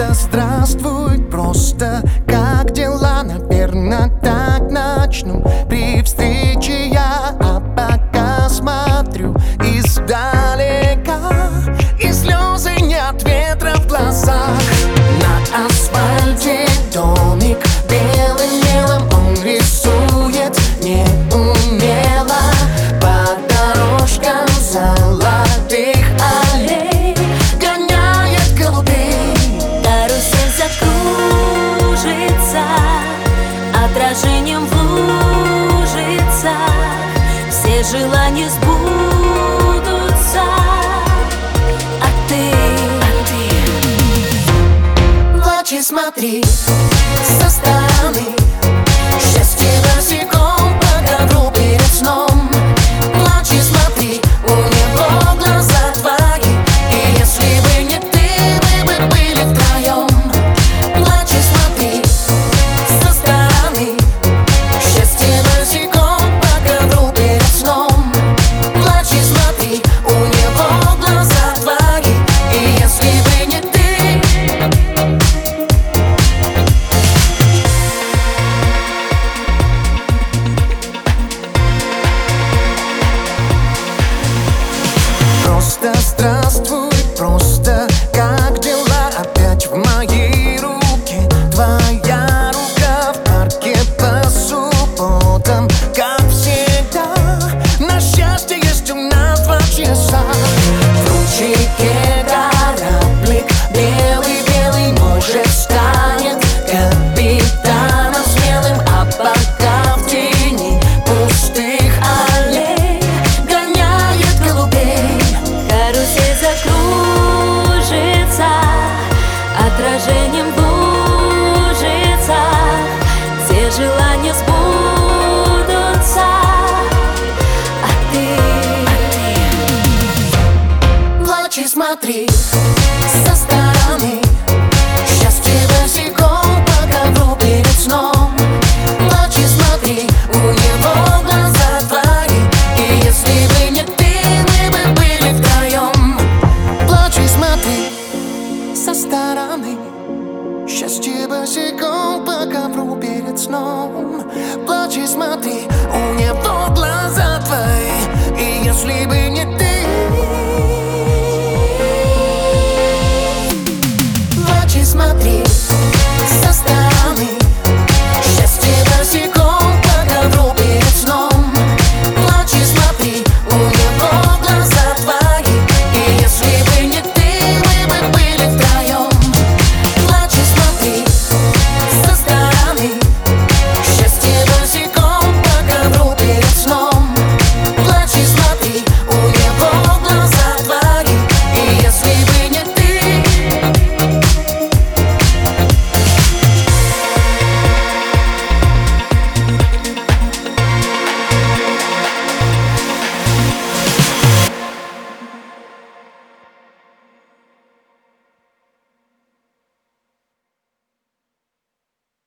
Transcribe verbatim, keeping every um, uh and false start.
Просто здравствуй, просто как дела? Наверно, так начну при встрече я. А пока смотрю издалека, и слезы нет ветра в глазах. На асфальте домик белым мелом он рисует неумело по дорожкам золотых аллей. Гоняет голубей. Карусель закружится отражением в лужицах. Все желания сбудутся, а ты, а ты в очи смотри со стороны. Счастье босиком по ковру перед сном. В очи смотри, у него глаза твои. И если бы не ты, мы бы были втроем. В очи смотри со стороны. Счастье босиком по ковру перед сном. В очи смотри, у него глаза твои. И если бы не ты. Просто здравствуй, просто как дела? Опять в моей руке твоя рука. В парке по субботам, как всегда. На счастье есть у нас два часа. В ручейке кораблик белый-белый, может, станет капитаном смелым. А пока в тени пустых аллей гоняет голубей. Карусель закружится отражением в лужицах. Все желания сбудутся, а ты, а ты В очи смотри.